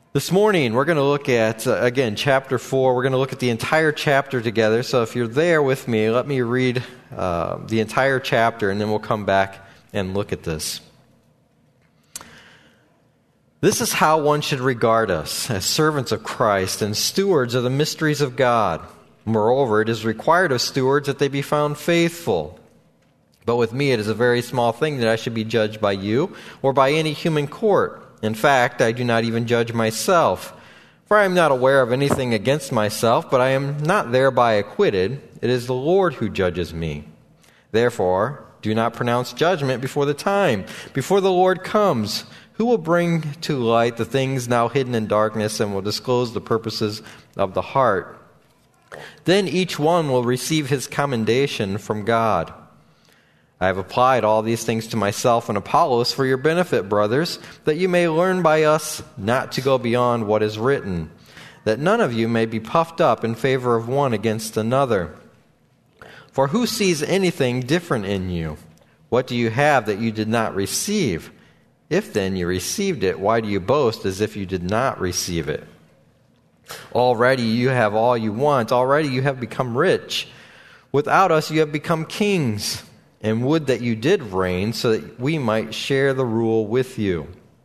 This morning, we're going to look at, again, chapter 4. We're going to look at the entire chapter together. So if you're there with me, let me read the entire chapter, and then we'll come back and look at this. This is how one should regard us, as servants of Christ and stewards of the mysteries of God. Moreover, it is required of stewards that they be found faithful. But with me, it is a very small thing that I should be judged by you or by any human court. In fact, I do not even judge myself, for I am not aware of anything against myself, but I am not thereby acquitted. It is the Lord who judges me. Therefore, do not pronounce judgment before the time, before the Lord comes, who will bring to light the things now hidden in darkness and will disclose the purposes of the heart. Then each one will receive his commendation from God. I have applied all these things to myself and Apollos for your benefit, brothers, that you may learn by us not to go beyond what is written, that none of you may be puffed up in favor of one against another. For who sees anything different in you? What do you have that you did not receive? If then you received it, why do you boast as if you did not receive it? Already you have all you want. Already you have become rich. Without us you have become kings. And would that you did reign, so that we might share the rule with you.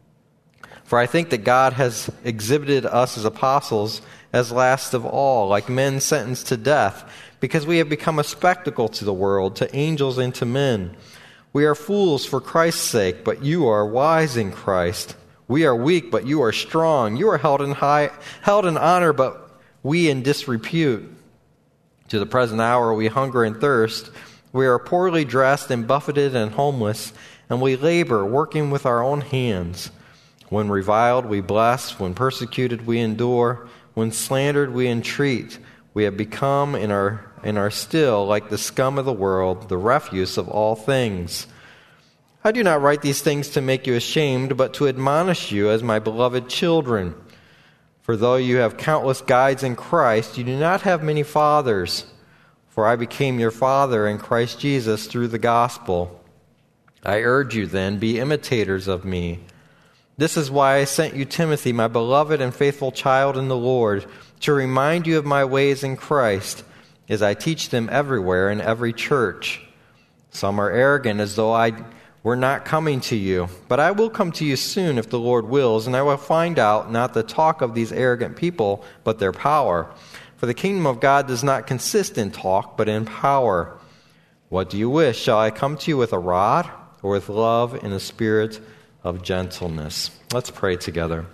For I think that God has exhibited us as apostles as last of all, like men sentenced to death, because we have become a spectacle to the world, to angels and to men. We are fools for Christ's sake, but you are wise in Christ. We are weak, but you are strong. You are held in honor, but we in disrepute. To the present hour we hunger and thirst. We are poorly dressed and buffeted and homeless, and we labor, working with our own hands. When reviled, we bless. When persecuted, we endure. When slandered, we entreat. We have become and are still like the scum of the world, the refuse of all things. I do not write these things to make you ashamed, but to admonish you as my beloved children. For though you have countless guides in Christ, you do not have many fathers. For I became your father in Christ Jesus through the gospel. I urge you then, be imitators of me. This is why I sent you Timothy, my beloved and faithful child in the Lord, to remind you of my ways in Christ, as I teach them everywhere in every church. Some are arrogant, as though I were not coming to you. But I will come to you soon, if the Lord wills, and I will find out not the talk of these arrogant people, but their power. For the kingdom of God does not consist in talk, but in power. What do you wish? Shall I come to you with a rod, or with love and a spirit of gentleness? Let's pray together.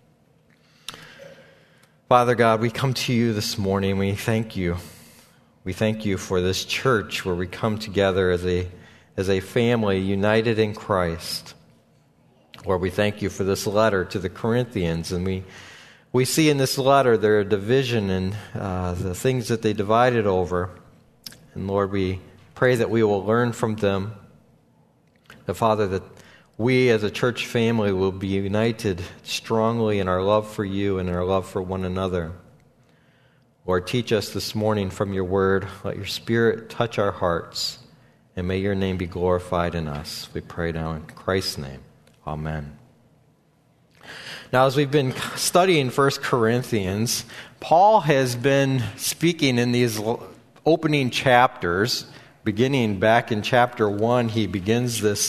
Father God, we come to you this morning. We thank you. We thank you for this church where we come together as a family united in Christ. Lord, we thank you for this letter to the Corinthians, and we see in this letter their division and the things that they divided over. And Lord, we pray that we will learn from them. That, Father, that we as a church family will be united strongly in our love for you and our love for one another. Lord, teach us this morning from your word. Let your Spirit touch our hearts, and may your name be glorified in us. We pray now in Christ's name. Amen. Now, as we've been studying 1 Corinthians, Paul has been speaking in these opening chapters. Beginning back in chapter 1, he begins this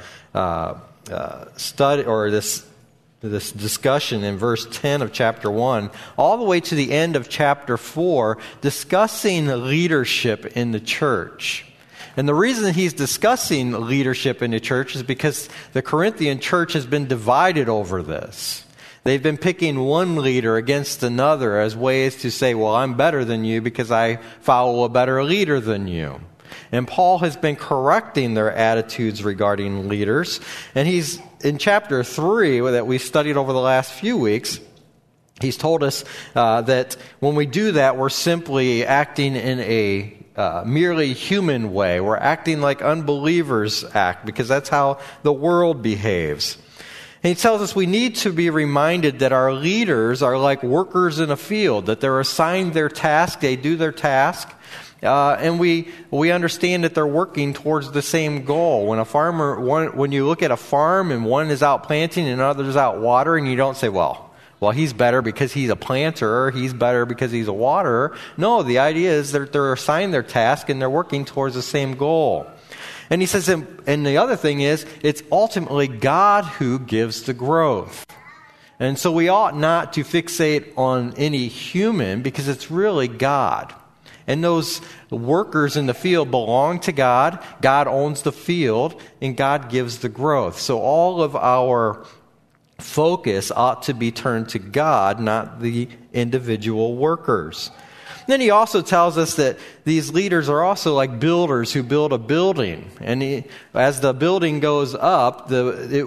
study, or this discussion in verse 10 of chapter 1, all the way to the end of chapter 4, discussing leadership in the church. And the reason he's discussing leadership in the church is because the Corinthian church has been divided over this. They've been picking one leader against another as ways to say, well, I'm better than you because I follow a better leader than you. And Paul has been correcting their attitudes regarding leaders. And he's, in chapter 3 that we studied over the last few weeks, he's told us that when we do that, we're simply acting in a merely human way. We're acting like unbelievers act, because that's how the world behaves. And he tells us we need to be reminded that our leaders are like workers in a field, that they're assigned their task, they do their task, and we understand that they're working towards the same goal. When you look at a farm and one is out planting and another is out watering, you don't say, well, well, he's better because he's a planter, or he's better because he's a waterer. No, the idea is that they're assigned their task and they're working towards the same goal. And he says, and the other thing is, it's ultimately God who gives the growth. And so we ought not to fixate on any human, because it's really God. And those workers in the field belong to God. God owns the field, and God gives the growth. So all of our focus ought to be turned to God, not the individual workers. Then he also tells us that these leaders are also like builders who build a building. And as the building goes up, God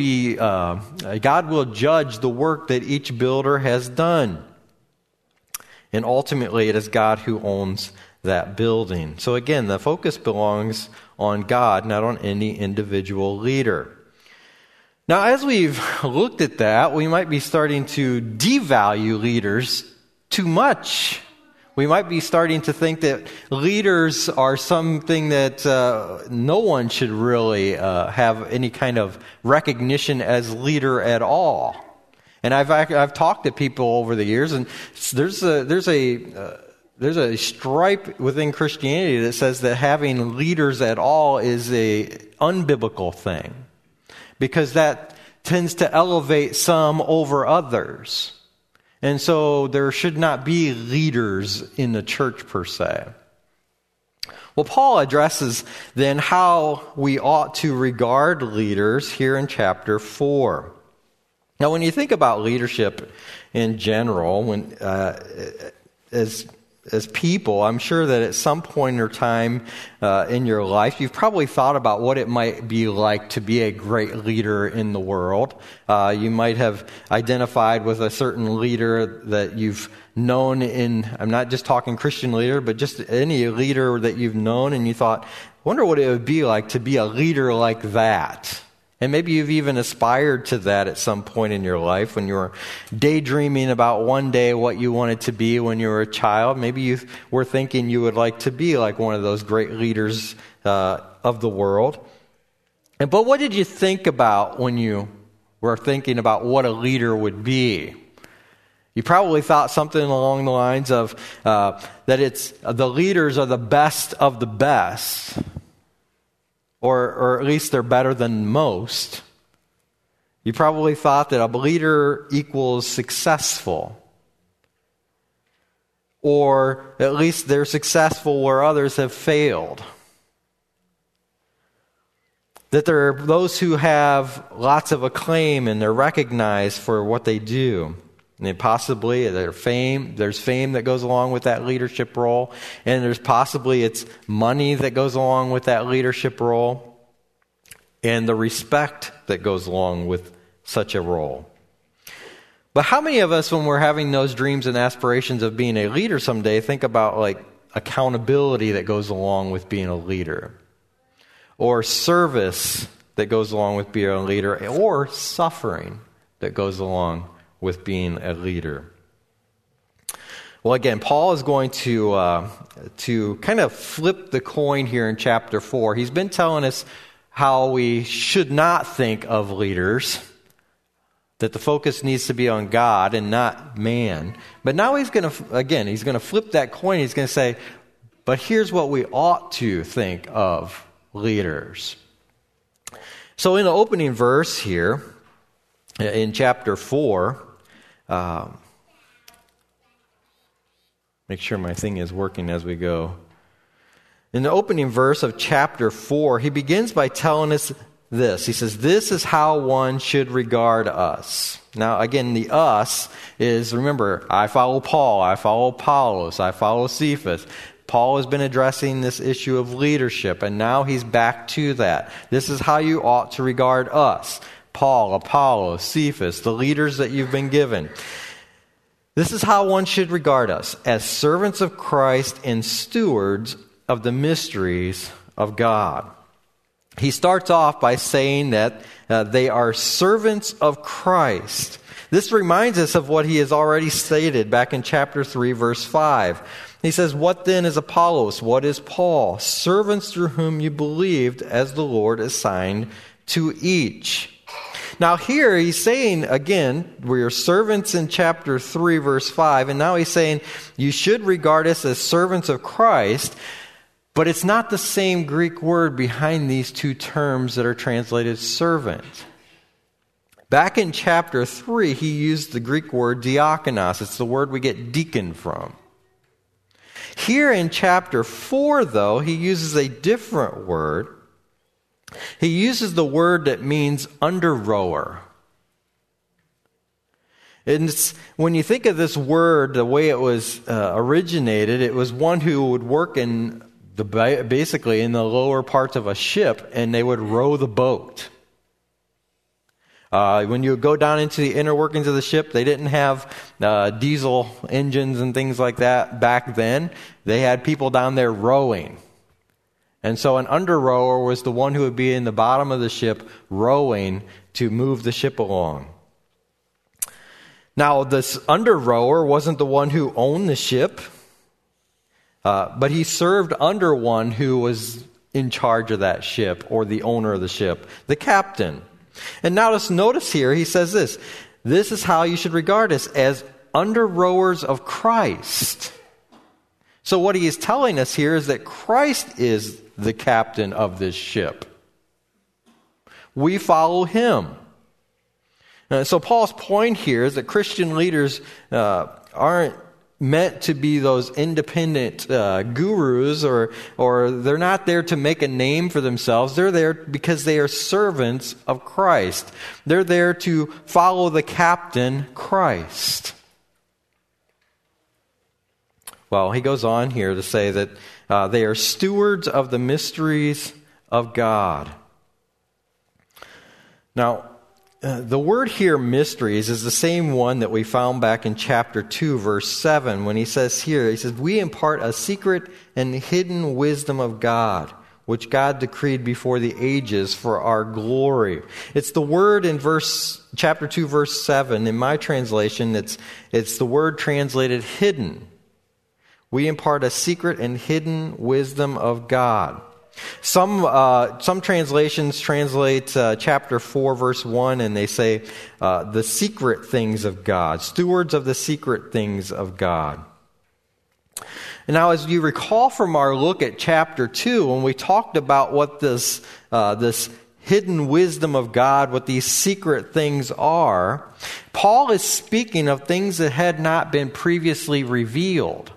will judge the work that each builder has done. And ultimately, it is God who owns that building. So again, the focus belongs on God, not on any individual leader. Now, as we've looked at that, we might be starting to devalue leaders too much. We might be starting to think that leaders are something that no one should really have any kind of recognition as leader at all. And I've talked to people over the years, and there's a stripe within Christianity that says that having leaders at all is a unbiblical thing, because that tends to elevate some over others. And so there should not be leaders in the church per se. Well, Paul addresses then how we ought to regard leaders here in chapter 4. Now, when you think about leadership in general, as people, I'm sure that at some point or time in your life, you've probably thought about what it might be like to be a great leader in the world. You might have identified with a certain leader that you've known I'm not just talking Christian leader, but just any leader that you've known, and you thought, wonder what it would be like to be a leader like that. And maybe you've even aspired to that at some point in your life when you were daydreaming about one day what you wanted to be when you were a child. Maybe you were thinking you would like to be like one of those great leaders of the world. But what did you think about when you were thinking about what a leader would be? You probably thought something along the lines of that the leaders are the best of the best. Or at least they're better than most. You probably thought that a leader equals successful. Or at least they're successful where others have failed. That there are those who have lots of acclaim and they're recognized for what they do. And possibly there's fame that goes along with that leadership role. And there's possibly it's money that goes along with that leadership role. And the respect that goes along with such a role. But how many of us, when we're having those dreams and aspirations of being a leader someday, think about like accountability that goes along with being a leader? Or service that goes along with being a leader? Or suffering that goes along with being a leader? Well, again, Paul is going to kind of flip the coin here in chapter 4. He's been telling us how we should not think of leaders, that the focus needs to be on God and not man. But now he's going to flip that coin. He's going to say, but here's what we ought to think of leaders. So in the opening verse here, in chapter 4, make sure my thing is working as we go. In the opening verse of chapter 4, he begins by telling us this. He says, this is how one should regard us. Now, again, the us is, remember, I follow Paul, I follow Apollos, I follow Cephas. Paul has been addressing this issue of leadership, and now he's back to that. This is how you ought to regard us. Paul, Apollos, Cephas, the leaders that you've been given. This is how one should regard us, as servants of Christ and stewards of the mysteries of God. He starts off by saying that they are servants of Christ. This reminds us of what he has already stated back in chapter 3, verse 5. He says, what then is Apollos? What is Paul? Servants through whom you believed, as the Lord assigned to each. Now here he's saying, again, we are servants in chapter 3, verse 5, and now he's saying, you should regard us as servants of Christ, but it's not the same Greek word behind these two terms that are translated servant. Back in chapter 3, he used the Greek word diakonos. It's the word we get deacon from. Here in chapter 4, though, he uses a different word. He uses the word that means under-rower. And when you think of this word, the way it was originated, it was one who would work basically in the lower parts of a ship, and they would row the boat. When you go down into the inner workings of the ship, they didn't have diesel engines and things like that back then. They had people down there rowing. And so an under-rower was the one who would be in the bottom of the ship rowing to move the ship along. Now, this under-rower wasn't the one who owned the ship, but he served under one who was in charge of that ship, or the owner of the ship, the captain. And now let's notice here, he says this is how you should regard us, as under-rowers of Christ. So what he is telling us here is that Christ is the captain of this ship. We follow him. So Paul's point here is that Christian leaders aren't meant to be those independent gurus, or they're not there to make a name for themselves. They're there because they are servants of Christ. They're there to follow the captain, Christ. Well, he goes on here to say that they are stewards of the mysteries of God. Now, the word here, mysteries, is the same one that we found back in chapter 2, verse 7, when he says, we impart a secret and hidden wisdom of God, which God decreed before the ages for our glory. It's the word in chapter 2, verse 7. In my translation, it's the word translated hidden. We impart a secret and hidden wisdom of God. Some translations translate chapter 4, verse 1, and they say the secret things of God, stewards of the secret things of God. And now, as you recall from our look at chapter 2, when we talked about what this hidden wisdom of God, what these secret things are, Paul is speaking of things that had not been previously revealed.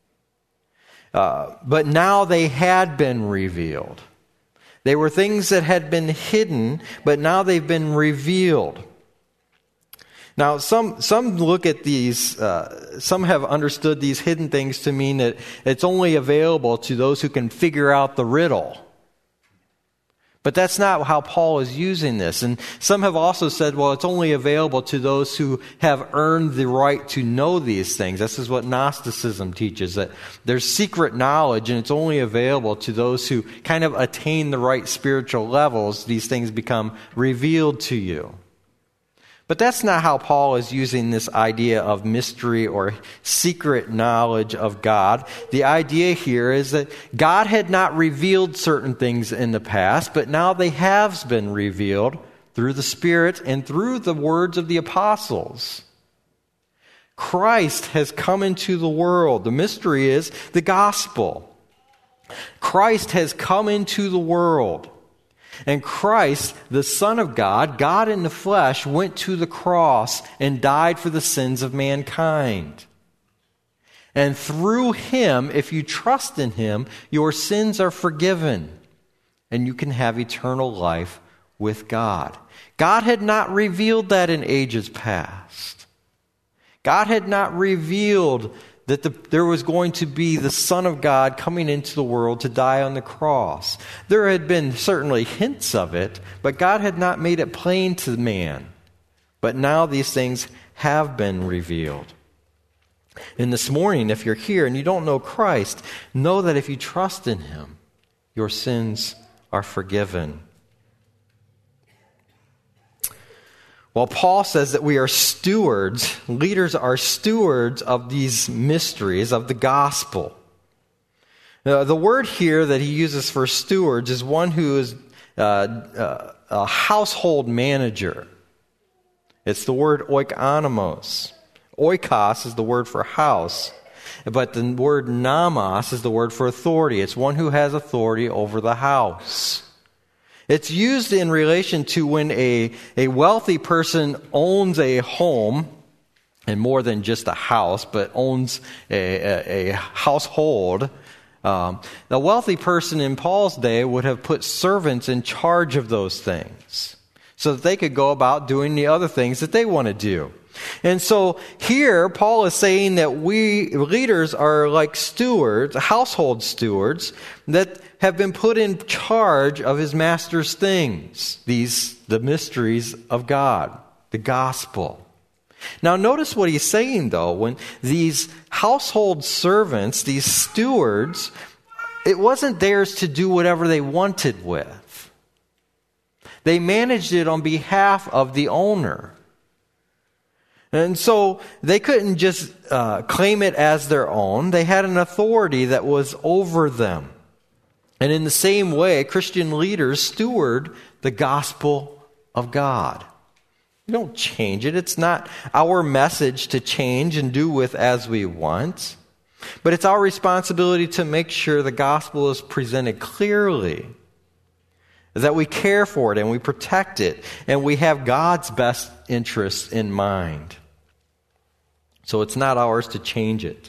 But now they had been revealed. They were things that had been hidden, but now they've been revealed. Now, some look at these, some have understood these hidden things to mean that it's only available to those who can figure out the riddle. But that's not how Paul is using this. And some have also said, well, it's only available to those who have earned the right to know these things. This is what Gnosticism teaches, that there's secret knowledge and it's only available to those who kind of attain the right spiritual levels. These things become revealed to you. But that's not how Paul is using this idea of mystery or secret knowledge of God. The idea here is that God had not revealed certain things in the past, but now they have been revealed through the Spirit and through the words of the apostles. Christ has come into the world. The mystery is the gospel. Christ has come into the world. And Christ, the Son of God, God in the flesh, went to the cross and died for the sins of mankind. And through him, if you trust in him, your sins are forgiven. And you can have eternal life with God. God had not revealed that in ages past. God had not revealed that there was going to be the Son of God coming into the world to die on the cross. There had been certainly hints of it, but God had not made it plain to man. But now these things have been revealed. And this morning, if you're here and you don't know Christ, know that if you trust in him, your sins are forgiven. Well, Paul says that we are stewards, leaders are stewards of these mysteries of the gospel. The word here that he uses for stewards is one who is a household manager. It's the word oikonomos. Oikos is the word for house, but the word nomos is the word for authority. It's one who has authority over the house. It's used in relation to when a wealthy person owns a home, and more than just a house, but owns a household. The wealthy person in Paul's day would have put servants in charge of those things so that they could go about doing the other things that they want to do. And so here, Paul is saying that we leaders are like stewards, household stewards, that have been put in charge of his master's things, the mysteries of God, the gospel. Now notice what he's saying, though. When these household servants, these stewards, it wasn't theirs to do whatever they wanted with. They managed it on behalf of the owner. And so they couldn't just claim it as their own. They had an authority that was over them. And in the same way, Christian leaders steward the gospel of God. We don't change it. It's not our message to change and do with as we want. But it's our responsibility to make sure the gospel is presented clearly, that we care for it and we protect it, and we have God's best interests in mind. So it's not ours to change it.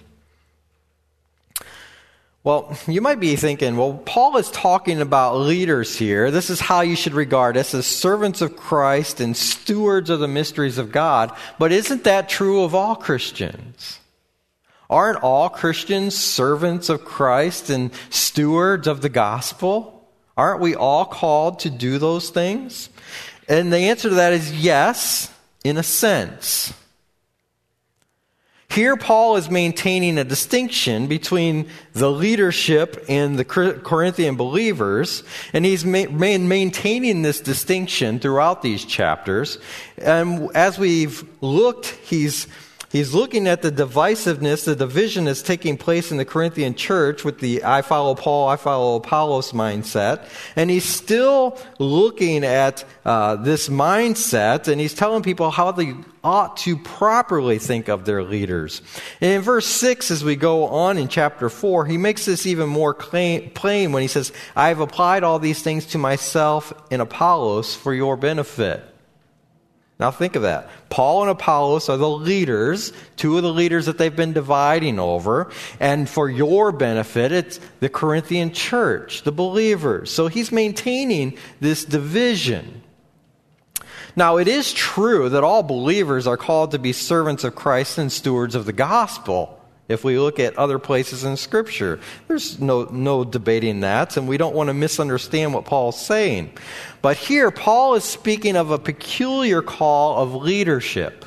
Well, you might be thinking, well, Paul is talking about leaders here. This is how you should regard us as servants of Christ and stewards of the mysteries of God. But isn't that true of all Christians? Aren't all Christians servants of Christ and stewards of the gospel? Aren't we all called to do those things? And the answer to that is yes, in a sense. Here, Paul is maintaining a distinction between the leadership and the Corinthian believers, and he's maintaining this distinction throughout these chapters. And as we've looked, he's looking at the divisiveness, the division that's taking place in the Corinthian church with the I follow Paul, I follow Apollos mindset. And he's still looking at this mindset, and he's telling people how they ought to properly think of their leaders. And in verse 6, as we go on in chapter 4, he makes this even more plain when he says, I have applied all these things to myself and Apollos for your benefit. Now think of that. Paul and Apollos are the leaders, two of the leaders that they've been dividing over. And for your benefit, it's the Corinthian church, the believers. So he's maintaining this division. Now it is true that all believers are called to be servants of Christ and stewards of the gospel. If we look at other places in Scripture, there's no debating that, and we don't want to misunderstand what Paul's saying. But here, Paul is speaking of a peculiar call of leadership.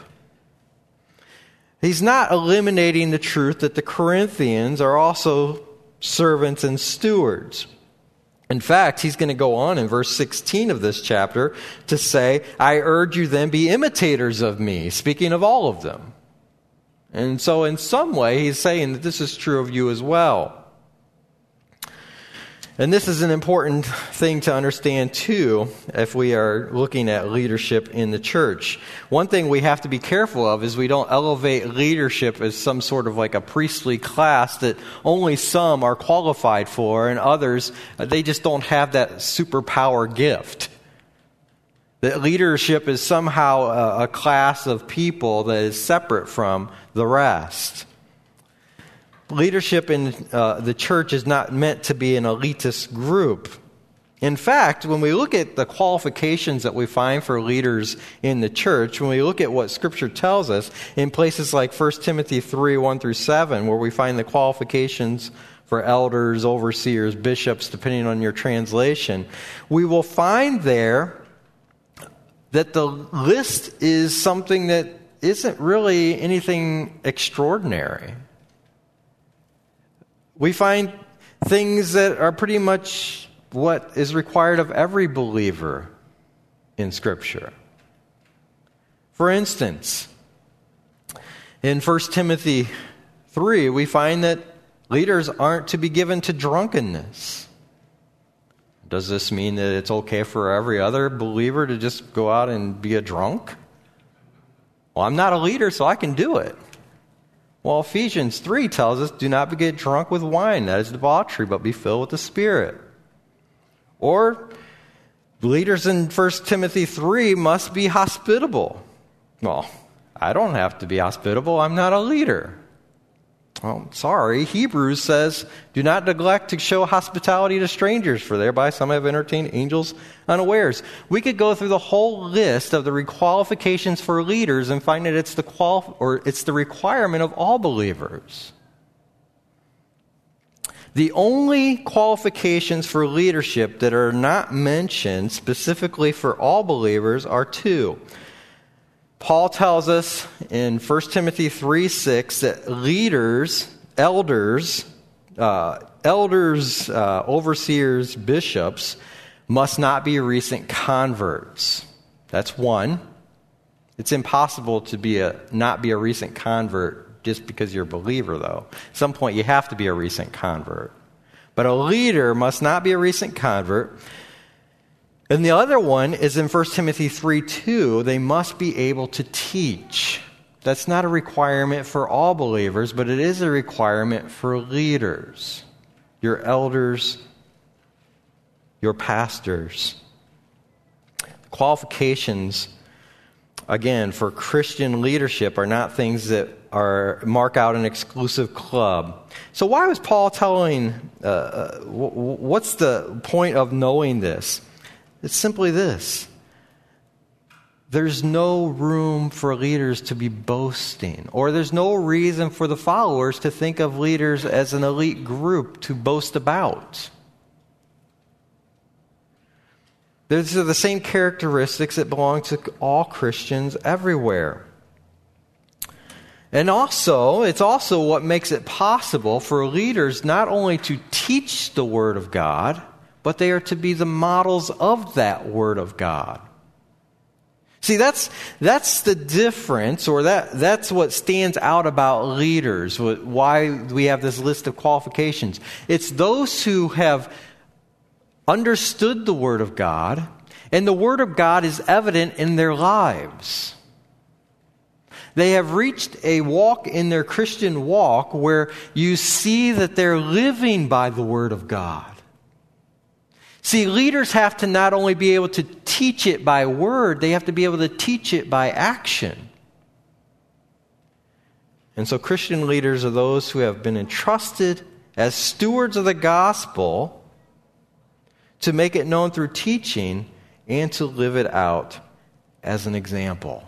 He's not eliminating the truth that the Corinthians are also servants and stewards. In fact, he's going to go on in verse 16 of this chapter to say, I urge you then be imitators of me, speaking of all of them. And so in some way, he's saying that this is true of you as well. And this is an important thing to understand, too, if we are looking at leadership in the church. One thing we have to be careful of is we don't elevate leadership as some sort of like a priestly class that only some are qualified for, and others, they just don't have that superpower gift. That leadership is somehow a class of people that is separate from the rest. Leadership in the church is not meant to be an elitist group. In fact, when we look at the qualifications that we find for leaders in the church, when we look at what Scripture tells us in places like 1 Timothy 3, 1 through 7, where we find the qualifications for elders, overseers, bishops, depending on your translation, we will find there that the list is something that isn't really anything extraordinary. We find things that are pretty much what is required of every believer in Scripture. For instance, in 1 Timothy 3, we find that leaders aren't to be given to drunkenness. Does this mean that it's okay for every other believer to just go out and be a drunk? Well, I'm not a leader, so I can do it. Well, Ephesians 3 tells us, do not get drunk with wine, that is debauchery, but be filled with the Spirit. Or, leaders in 1 Timothy 3 must be hospitable. Well, I don't have to be hospitable, I'm not a leader. Oh, sorry. Hebrews says, do not neglect to show hospitality to strangers, for thereby some have entertained angels unawares. We could go through the whole list of the requalifications for leaders and find that it's the requirement of all believers. The only qualifications for leadership that are not mentioned specifically for all believers are two. Paul tells us in 1 Timothy 3:6 that leaders, elders, overseers, bishops must not be recent converts. That's one. It's impossible to not be a recent convert just because you're a believer, though. At some point, you have to be a recent convert. But a leader must not be a recent convert. And the other one is in 1 Timothy 3:2, they must be able to teach. That's not a requirement for all believers, but it is a requirement for leaders, your elders, your pastors. Qualifications, again, for Christian leadership are not things that mark out an exclusive club. So why was Paul telling, what's the point of knowing this? It's simply this. There's no room for leaders to be boasting, or there's no reason for the followers to think of leaders as an elite group to boast about. These are the same characteristics that belong to all Christians everywhere. And also, it's also what makes it possible for leaders not only to teach the Word of God, but they are to be the models of that Word of God. See, that's the difference, or that's what stands out about leaders, why we have this list of qualifications. It's those who have understood the Word of God, and the Word of God is evident in their lives. They have reached a walk in their Christian walk where you see that they're living by the Word of God. See, leaders have to not only be able to teach it by word, they have to be able to teach it by action. And so Christian leaders are those who have been entrusted as stewards of the gospel to make it known through teaching and to live it out as an example.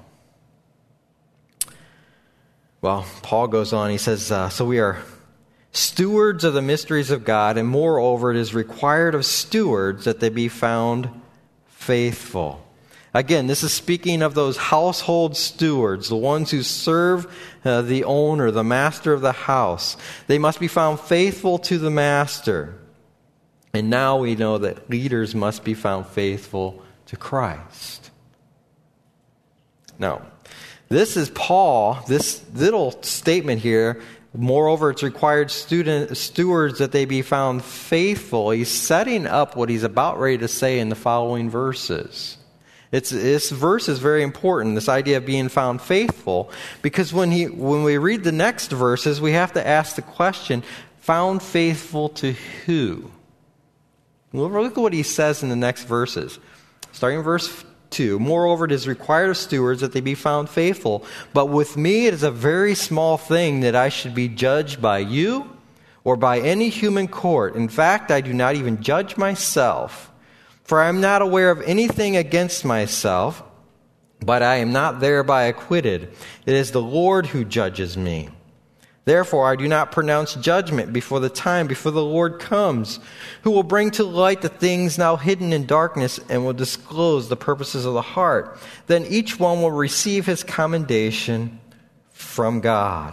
Well, Paul goes on, he says, so we are stewards of the mysteries of God, and moreover, it is required of stewards that they be found faithful. Again, this is speaking of those household stewards, the ones who serve the owner, the master of the house. They must be found faithful to the master. And now we know that leaders must be found faithful to Christ. Now, this is Paul, this little statement here. Moreover, it's required stewards that they be found faithful. He's setting up what he's about ready to say in the following verses. This verse is very important, this idea of being found faithful, because when we read the next verses, we have to ask the question, found faithful to who? Look at what he says in the next verses. Starting in verse 2, moreover, it is required of stewards that they be found faithful. But with me it is a very small thing that I should be judged by you or by any human court. In fact, I do not even judge myself. For I am not aware of anything against myself, but I am not thereby acquitted. It is the Lord who judges me. Therefore, I do not pronounce judgment before the Lord comes, who will bring to light the things now hidden in darkness and will disclose the purposes of the heart. Then each one will receive his commendation from God.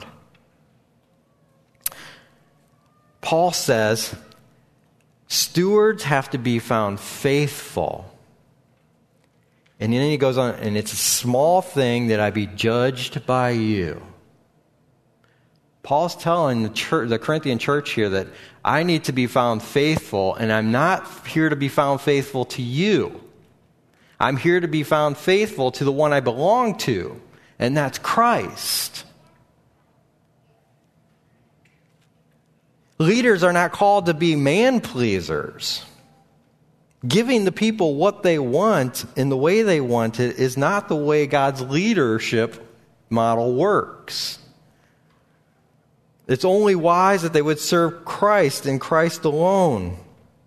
Paul says, stewards have to be found faithful. And then he goes on, and it's a small thing that I be judged by you. Paul's telling the Corinthian church here that I need to be found faithful, and I'm not here to be found faithful to you. I'm here to be found faithful to the one I belong to. and that's Christ. Leaders are not called to be man-pleasers. Giving the people what they want in the way they want it is not the way God's leadership model works. It's only wise that they would serve Christ and Christ alone.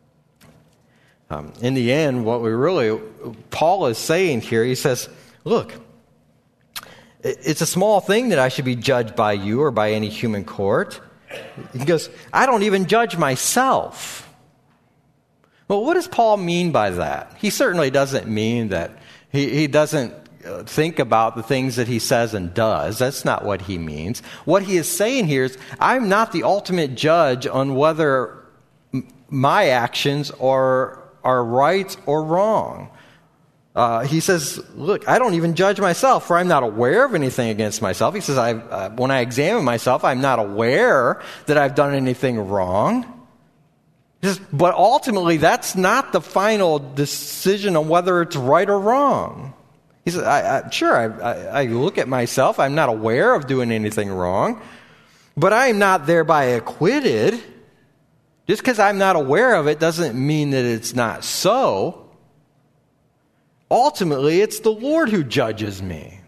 In the end, Paul is saying here, he says, look, it's a small thing that I should be judged by you or by any human court. He goes, I don't even judge myself. Well, what does Paul mean by that? He certainly doesn't mean that he doesn't think about the things that he says and does. That's not what he means. What he is saying here is, I'm not the ultimate judge on whether my actions are right or wrong. He says, look, I don't even judge myself, for I'm not aware of anything against myself. He says, when I examine myself, I'm not aware that I've done anything wrong. He says, but ultimately, that's not the final decision on whether it's right or wrong. He says, I look at myself, I'm not aware of doing anything wrong, but I am not thereby acquitted. Just because I'm not aware of it doesn't mean that it's not so. Ultimately, it's the Lord who judges me.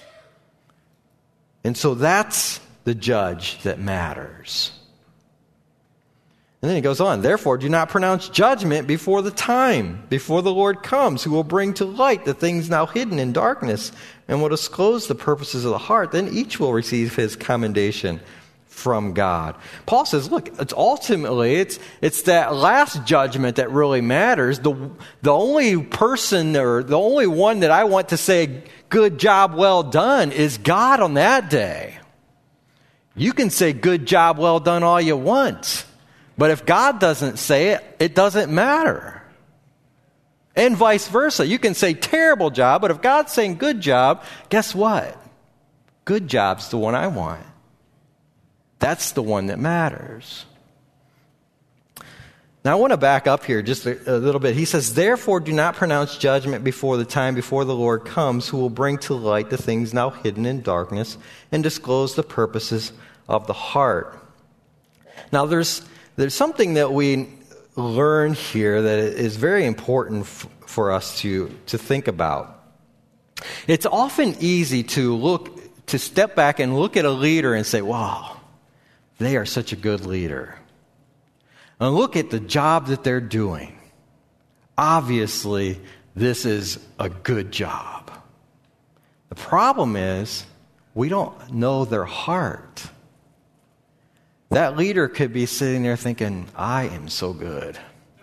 And so that's the judge that matters. And then he goes on, therefore, do not pronounce judgment before the Lord comes, who will bring to light the things now hidden in darkness and will disclose the purposes of the heart. Then each will receive his commendation from God. Paul says, look, it's that last judgment that really matters. The only person or the only one that I want to say, good job, well done, is God on that day. You can say good job, well done all you want. But if God doesn't say it, it doesn't matter. And vice versa. You can say terrible job, but if God's saying good job, guess what? Good job's the one I want. That's the one that matters. Now I want to back up here just a little bit. He says, therefore do not pronounce judgment before the Lord comes, who will bring to light the things now hidden in darkness and disclose the purposes of the heart. Now there's something that we learn here that is very important for us to think about. It's often easy to step back and look at a leader and say, wow, they are such a good leader. And look at the job that they're doing. Obviously, this is a good job. The problem is, we don't know their heart. That leader could be sitting there thinking, I am so good.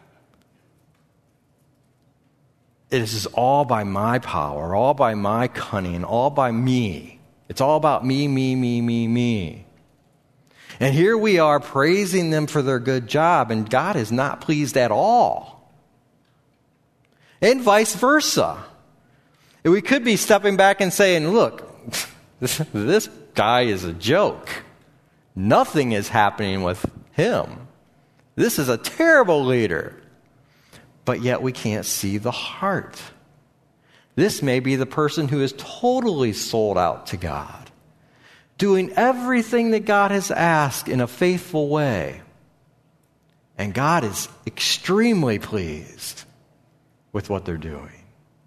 This is all by my power, all by my cunning, all by me. It's all about me, me, me, me, me. And here we are praising them for their good job, and God is not pleased at all. And vice versa. We could be stepping back and saying, look, this guy is a joke. Nothing is happening with him. This is a terrible leader. But yet we can't see the heart. This may be the person who is totally sold out to God, doing everything that God has asked in a faithful way. And God is extremely pleased with what they're doing.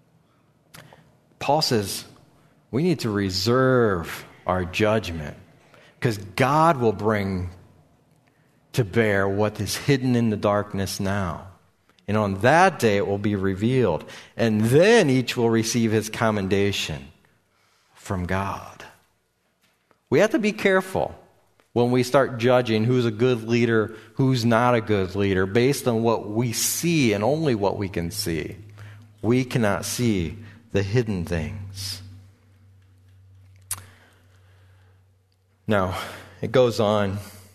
Paul says we need to reserve our judgment, because God will bring to bear what is hidden in the darkness now. And on that day it will be revealed. And then each will receive his commendation from God. We have to be careful when we start judging who's a good leader, who's not a good leader, based on what we see and only what we can see. We cannot see the hidden things. Now, it goes on.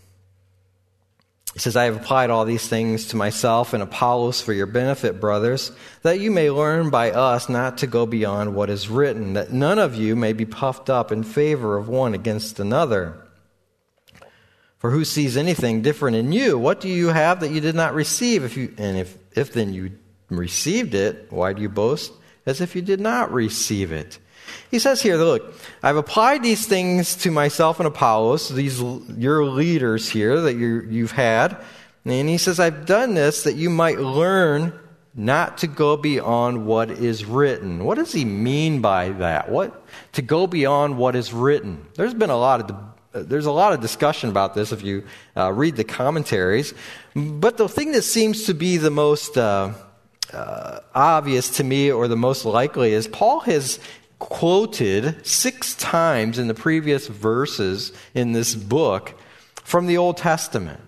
It says, I have applied all these things to myself and Apollos for your benefit, brothers, that you may learn by us not to go beyond what is written, that none of you may be puffed up in favor of one against another. For who sees anything different in you? What do you have that you did not receive? If then you received it, why do you boast as if you did not receive it? He says here, look, I've applied these things to myself and Apollos, these your leaders here that you've had. And he says, I've done this that you might learn not to go beyond what is written. What does he mean by that? What to go beyond what is written? There's a lot of discussion about this if you read the commentaries. But the thing that seems to be the most obvious to me, or the most likely, is Paul has quoted 6 times in the previous verses in this book from the Old Testament.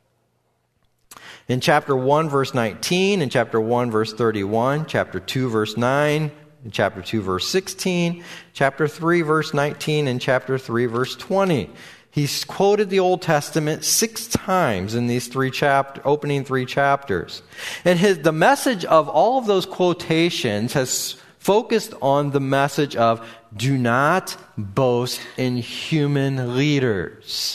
In chapter 1, verse 19, in chapter 1, verse 31, chapter 2, verse 9, in chapter 2, verse 16, chapter 3, verse 19, and chapter 3, verse 20. He's quoted the Old Testament 6 times in these opening 3 chapters. And the message of all of those quotations has focused on the message of do not boast in human leaders.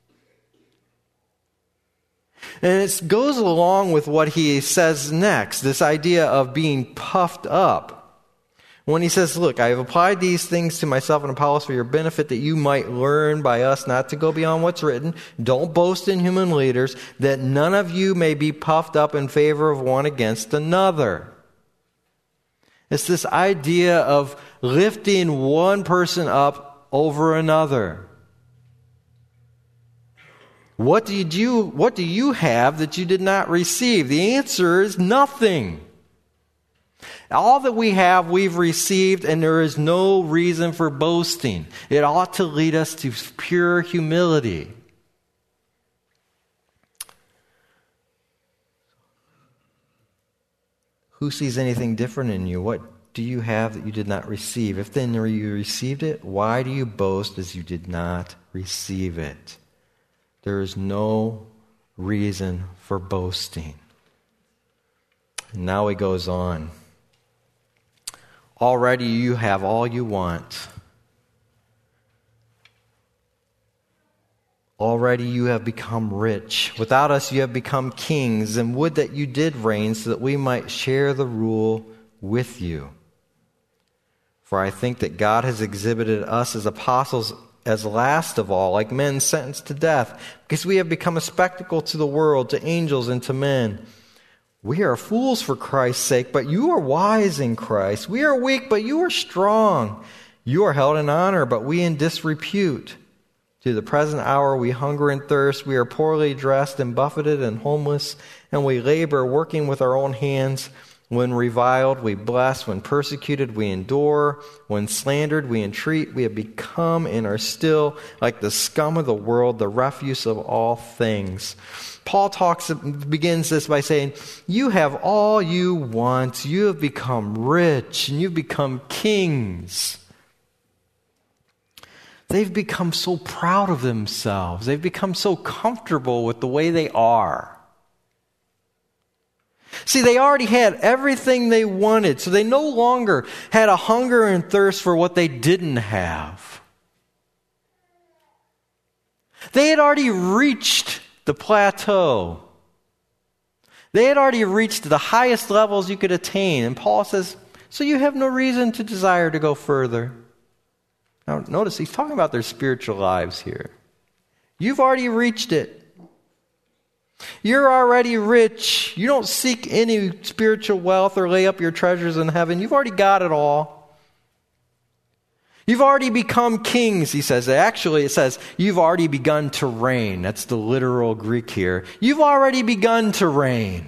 And it goes along with what he says next, this idea of being puffed up. When he says, look, I have applied these things to myself and Apollos for your benefit, that you might learn by us not to go beyond what's written. Don't boast in human leaders, that none of you may be puffed up in favor of one against another. It's this idea of lifting one person up over another. What do you have that you did not receive? The answer is nothing. All that we have, we've received, and there is no reason for boasting. It ought to lead us to pure humility. Who sees anything different in you? What do you have that you did not receive? If then you received it, why do you boast as you did not receive it? There is no reason for boasting. And now he goes on. Already you have all you want. Already you have become rich. Without us you have become kings, and would that you did reign so that we might share the rule with you. For I think that God has exhibited us as apostles as last of all, like men sentenced to death, because we have become a spectacle to the world, to angels and to men. We are fools for Christ's sake, but you are wise in Christ. We are weak, but you are strong. You are held in honor, but we in disrepute. To the present hour we hunger and thirst. We are poorly dressed and buffeted and homeless, and we labor, working with our own hands. When reviled, we bless. When persecuted, we endure. When slandered, we entreat. We have become and are still like the scum of the world, the refuse of all things. Paul begins this by saying, you have all you want. You have become rich, and you've become kings. They've become so proud of themselves. They've become so comfortable with the way they are. See, they already had everything they wanted, so they no longer had a hunger and thirst for what they didn't have. They had already reached the plateau. They had already reached the highest levels you could attain. And Paul says, so you have no reason to desire to go further. Now, notice he's talking about their spiritual lives here. You've already reached it. You're already rich. You don't seek any spiritual wealth or lay up your treasures in heaven. You've already got it all. You've already become kings, he says. Actually, it says, you've already begun to reign. That's the literal Greek here. You've already begun to reign.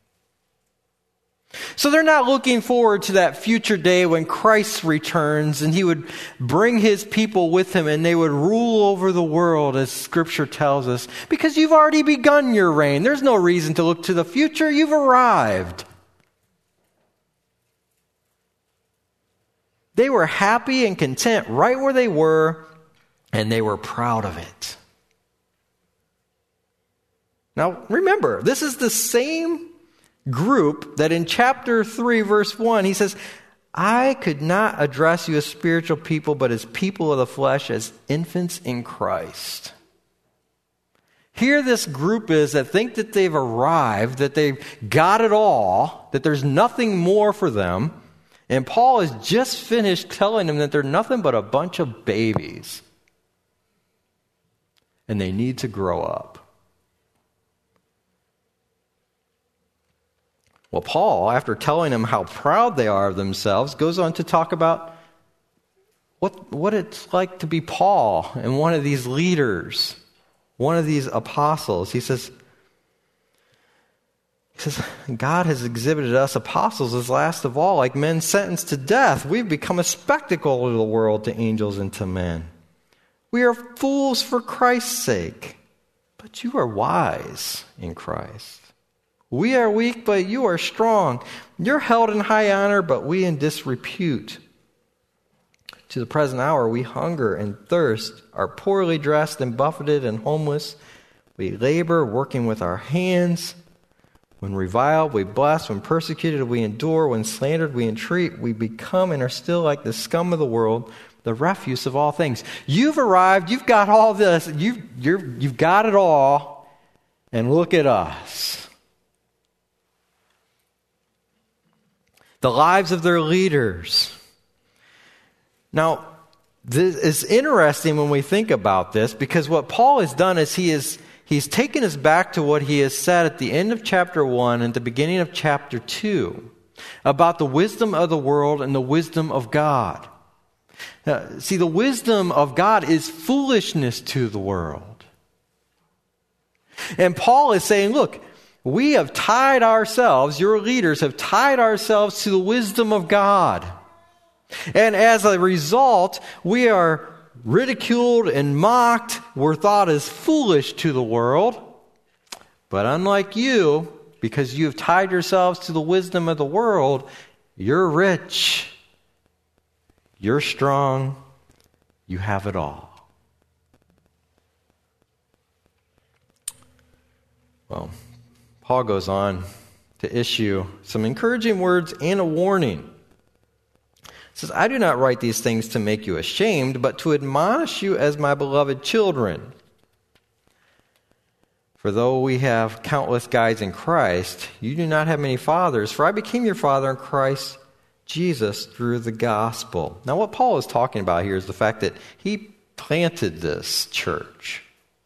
So they're not looking forward to that future day when Christ returns and he would bring his people with him and they would rule over the world, as Scripture tells us, because you've already begun your reign. There's no reason to look to the future. You've arrived. They were happy and content right where they were, and they were proud of it. Now, remember, this is the same group that in chapter 3, verse 1, he says, I could not address you as spiritual people, but as people of the flesh, as infants in Christ. Here this group is that think that they've arrived, that they've got it all, that there's nothing more for them. And Paul has just finished telling them that they're nothing but a bunch of babies. And they need to grow up. Well, Paul, after telling them how proud they are of themselves, goes on to talk about what it's like to be Paul and one of these leaders, one of these apostles. He says, God has exhibited us apostles as last of all, like men sentenced to death. We've become a spectacle to the world, to angels and to men. We are fools for Christ's sake, but you are wise in Christ. We are weak, but you are strong. You're held in high honor, but we in disrepute. To the present hour, we hunger and thirst, are poorly dressed and buffeted and homeless. We labor, working with our hands. When reviled, we bless. When persecuted, we endure. When slandered, we entreat. We become and are still like the scum of the world, the refuse of all things. You've arrived. You've got all this. You've got it all. And look at us. The lives of their leaders. Now, this is interesting when we think about this, because what Paul has done is he's taken us back to what he has said at the end of chapter 1 and the beginning of chapter 2 about the wisdom of the world and the wisdom of God. See, the wisdom of God is foolishness to the world. And Paul is saying, look, we have tied ourselves, your leaders have tied ourselves to the wisdom of God. And as a result, we are ridiculed and mocked. We're thought as foolish to the world. But unlike you, because you have tied yourselves to the wisdom of the world, you're rich. You're strong. You have it all. Well, Paul goes on to issue some encouraging words and a warning. He says, I do not write these things to make you ashamed, but to admonish you as my beloved children. For though we have countless guides in Christ, you do not have many fathers, for I became your father in Christ Jesus through the gospel. Now what Paul is talking about here is the fact that he planted this church.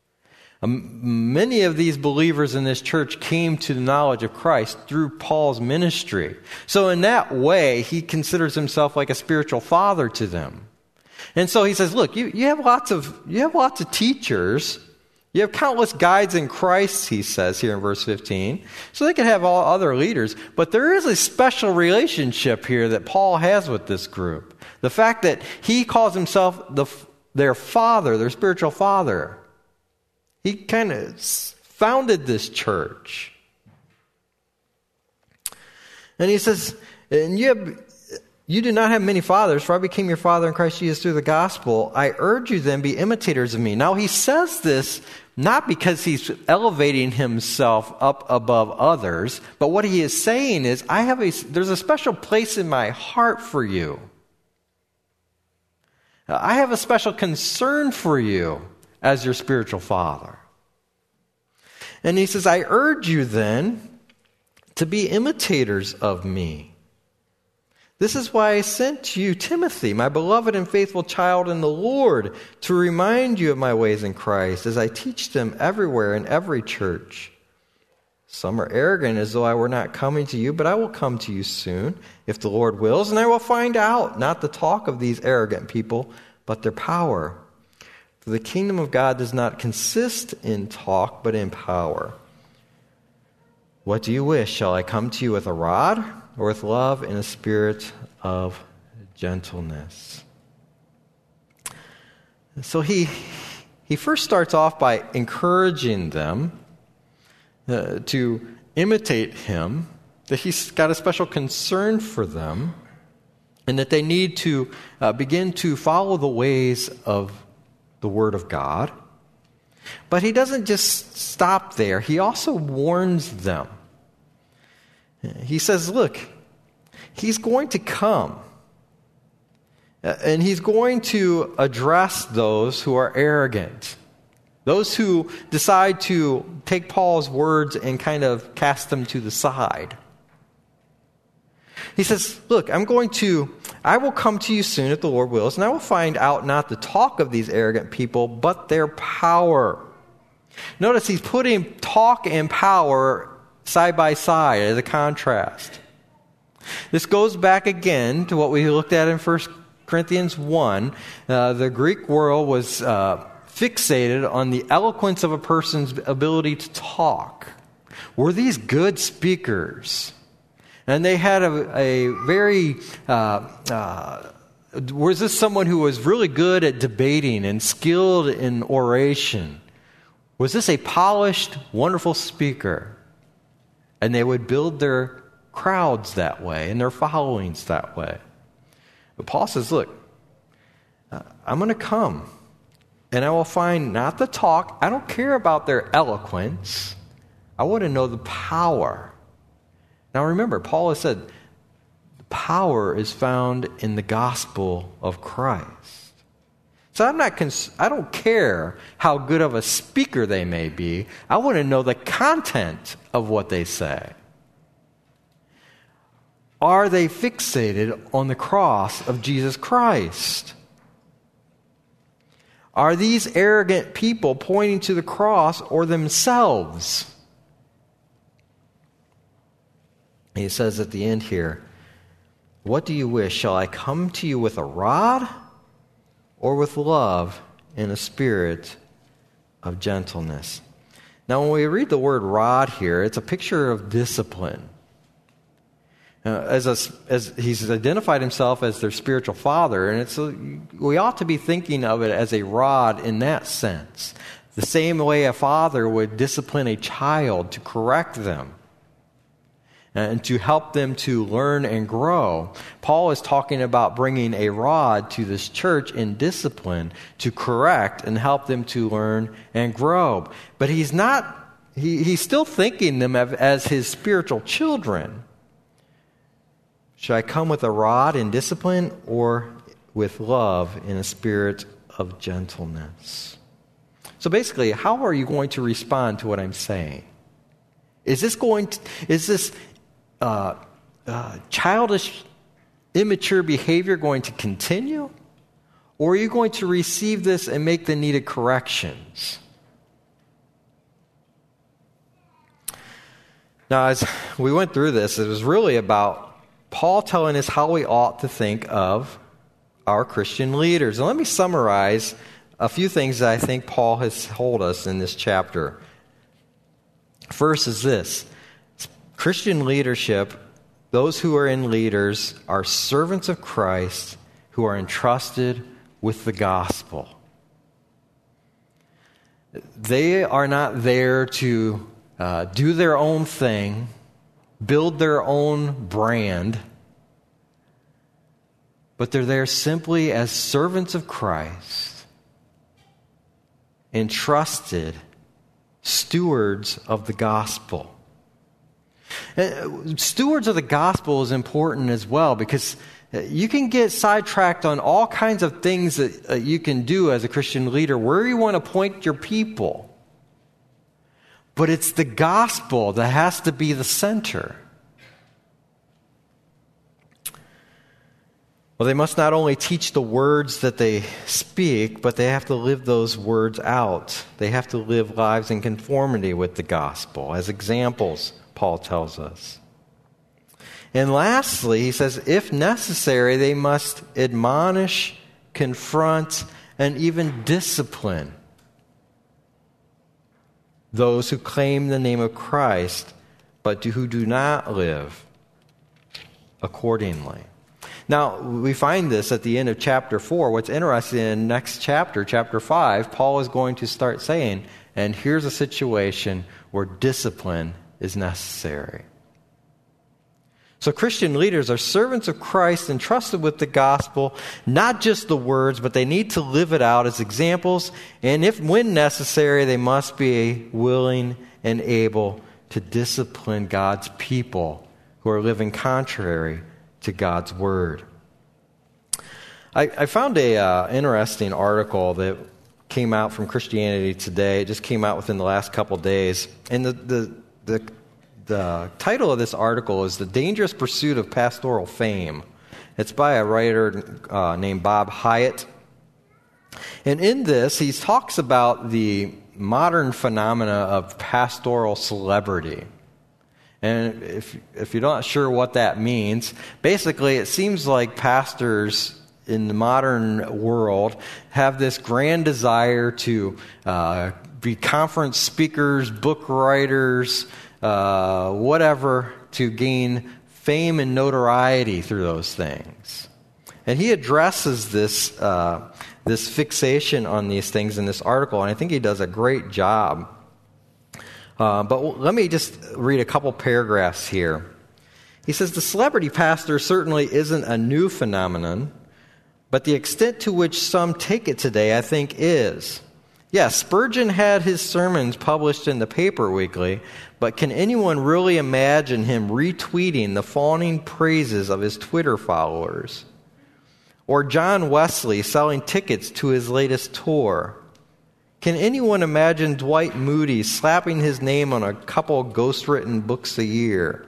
Many of these believers in this church came to the knowledge of Christ through Paul's ministry. So in that way, he considers himself like a spiritual father to them. And so he says, look, you have lots of teachers. You have countless guides in Christ, he says here in verse 15. So they can have all other leaders. But there is a special relationship here that Paul has with this group. The fact that he calls himself their father, their spiritual father. He kind of founded this church. And he says, and you do not have many fathers, for I became your father in Christ Jesus through the gospel. I urge you then, be imitators of me. Now he says this not because he's elevating himself up above others, but what he is saying is, there's a special place in my heart for you. I have a special concern for you as your spiritual father. And he says, I urge you then to be imitators of me. This is why I sent you Timothy, my beloved and faithful child in the Lord, to remind you of my ways in Christ as I teach them everywhere in every church. Some are arrogant as though I were not coming to you, but I will come to you soon, if the Lord wills, and I will find out not the talk of these arrogant people, but their power. For the kingdom of God does not consist in talk, but in power. What do you wish? Shall I come to you with a rod, or with love and a spirit of gentleness? So he first starts off by encouraging them to imitate him, that he's got a special concern for them, and that they need to begin to follow the ways of the Word of God. But he doesn't just stop there. He also warns them. He says, look, he's going to come. And he's going to address those who are arrogant. Those who decide to take Paul's words and kind of cast them to the side. He says, look, I will come to you soon if the Lord wills, and I will find out not the talk of these arrogant people, but their power. Notice he's putting talk and power side by side as a contrast. This goes back again to what we looked at in 1 Corinthians 1. The Greek world was fixated on the eloquence of a person's ability to talk. Were these good speakers? And they had a very, was this someone who was really good at debating and skilled in oration? Was this a polished, wonderful speaker? And they would build their crowds that way and their followings that way. But Paul says, look, I'm going to come and I will find not the talk. I don't care about their eloquence. I want to know the power. Now remember, Paul has said, the power is found in the gospel of Christ. So I don't care how good of a speaker they may be. I want to know the content of what they say. Are they fixated on the cross of Jesus Christ? Are these arrogant people pointing to the cross or themselves? He says at the end here, what do you wish? Shall I come to you with a rod or with love and a spirit of gentleness? Now, when we read the word rod here, it's a picture of discipline. As he's identified himself as their spiritual father, and we ought to be thinking of it as a rod in that sense. The same way a father would discipline a child to correct them and to help them to learn and grow. Paul is talking about bringing a rod to this church in discipline to correct and help them to learn and grow. But he's still thinking them as his spiritual children. Should I come with a rod in discipline or with love in a spirit of gentleness? So basically, how are you going to respond to what I'm saying? Is this childish, immature behavior going to continue? Or are you going to receive this and make the needed corrections? Now, as we went through this, it was really about Paul telling us how we ought to think of our Christian leaders. And let me summarize a few things that I think Paul has told us in this chapter. First is this. Christian leadership, those who are in leaders, are servants of Christ who are entrusted with the gospel. They are not there to do their own thing, build their own brand, but they're there simply as servants of Christ, entrusted stewards of the gospel. Stewards of the gospel is important as well, because you can get sidetracked on all kinds of things that you can do as a Christian leader, where you want to point your people. But it's the gospel that has to be the center. Well, they must not only teach the words that they speak, but they have to live those words out. They have to live lives in conformity with the gospel, as examples, Paul tells us. And lastly, he says, if necessary, they must admonish, confront, and even discipline those who claim the name of Christ, but who do not live accordingly. Now, we find this at the end of chapter 4. What's interesting, in next chapter, chapter 5, Paul is going to start saying, and here's a situation where discipline is necessary. So Christian leaders are servants of Christ entrusted with the gospel, not just the words, but they need to live it out as examples, and when necessary, they must be willing and able to discipline God's people who are living contrary to God's word. I found a interesting article that came out from Christianity Today. It just came out within the last couple days, and the the title of this article is The Dangerous Pursuit of Pastoral Fame. It's by a writer named Bob Hyatt. And in this, he talks about the modern phenomena of pastoral celebrity. And if you're not sure what that means, basically it seems like pastors in the modern world have this grand desire to be conference speakers, book writers, whatever, to gain fame and notoriety through those things. And he addresses this fixation on these things in this article, and I think he does a great job. But let me just read a couple paragraphs here. He says, the celebrity pastor certainly isn't a new phenomenon, but the extent to which some take it today, I think, is. Yes, Spurgeon had his sermons published in the paper weekly, but can anyone really imagine him retweeting the fawning praises of his Twitter followers? Or John Wesley selling tickets to his latest tour? Can anyone imagine Dwight Moody slapping his name on a couple ghost-written books a year?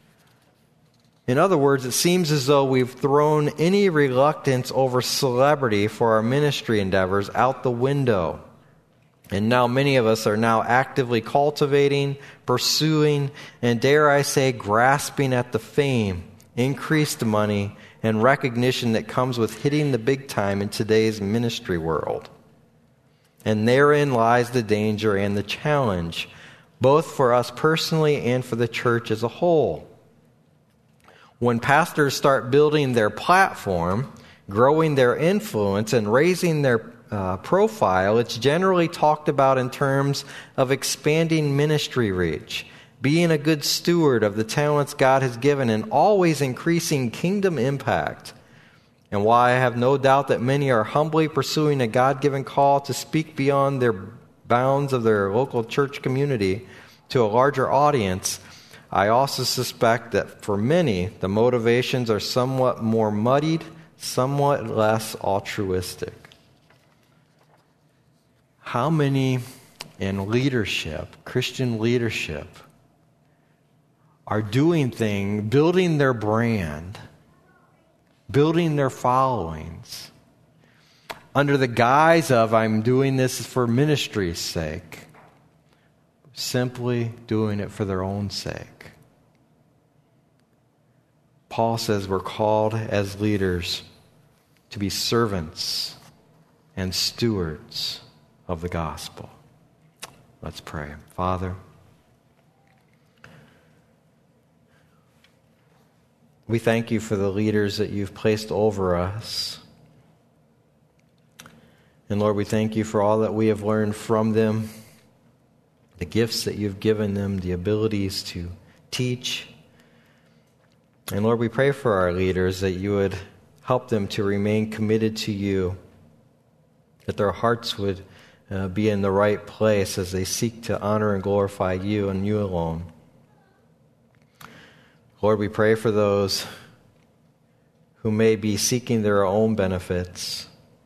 In other words, it seems as though we've thrown any reluctance over celebrity for our ministry endeavors out the window. And now many of us are now actively cultivating, pursuing, and dare I say, grasping at the fame, increased money, and recognition that comes with hitting the big time in today's ministry world. And therein lies the danger and the challenge, both for us personally and for the church as a whole. When pastors start building their platform, growing their influence, and raising their profile, it's generally talked about in terms of expanding ministry reach, being a good steward of the talents God has given, and always increasing kingdom impact. And while I have no doubt that many are humbly pursuing a God-given call to speak beyond their bounds of their local church community to a larger audience, I also suspect that for many, the motivations are somewhat more muddied, somewhat less altruistic. How many in leadership, Christian leadership, are doing things, building their brand, building their followings, under the guise of, I'm doing this for ministry's sake, simply doing it for their own sake. Paul says we're called as leaders to be servants and stewards of the gospel. Let's pray. Father, we thank you for the leaders that you've placed over us. And Lord, we thank you for all that we have learned from them, the gifts that you've given them, the abilities to teach. And Lord, we pray for our leaders that you would help them to remain committed to you, that their hearts would be in the right place as they seek to honor and glorify you and you alone. Lord, we pray for those who may be seeking their own benefits.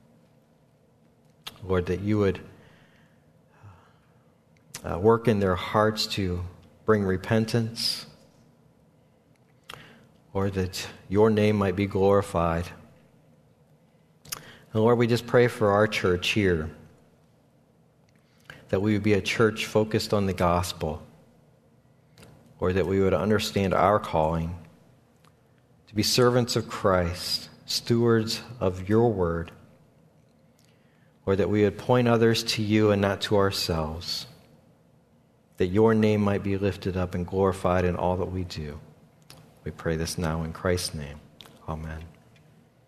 Lord, that you would work in their hearts to bring repentance. Lord, that your name might be glorified. And Lord, we just pray for our church here, that we would be a church focused on the gospel, or that we would understand our calling to be servants of Christ, stewards of your word, or that we would point others to you and not to ourselves, that your name might be lifted up and glorified in all that we do. We pray this now in Christ's name. Amen.